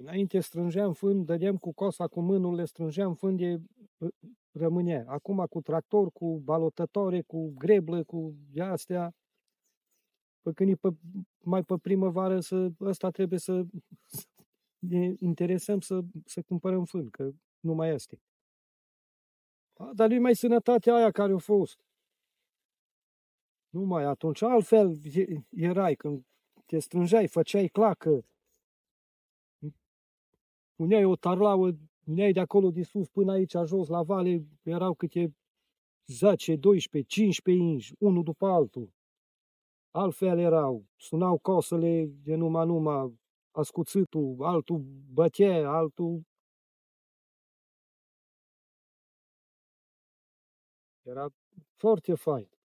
Înainte strângeam fân, dădeam cu cosa, cu mânurile, strângeam fân, rămânea. Acum cu tractor, cu balotătoare, cu greblă, cu astea, când e mai pe primăvară, ăsta trebuie să ne interesăm să cumpărăm fân, că nu mai este. Dar nu mai sănătatea aia care a fost. Nu mai atunci, altfel erai, când te strângeai, făceai clacă, puneai o tarlauă, puneai de acolo de sus până aici, jos, la vale, erau câte 10, 12, 15 inși, unul după altul. Altfel erau, sunau cosele de numai, ascuțitul, altul bătea, altul... Era foarte fain.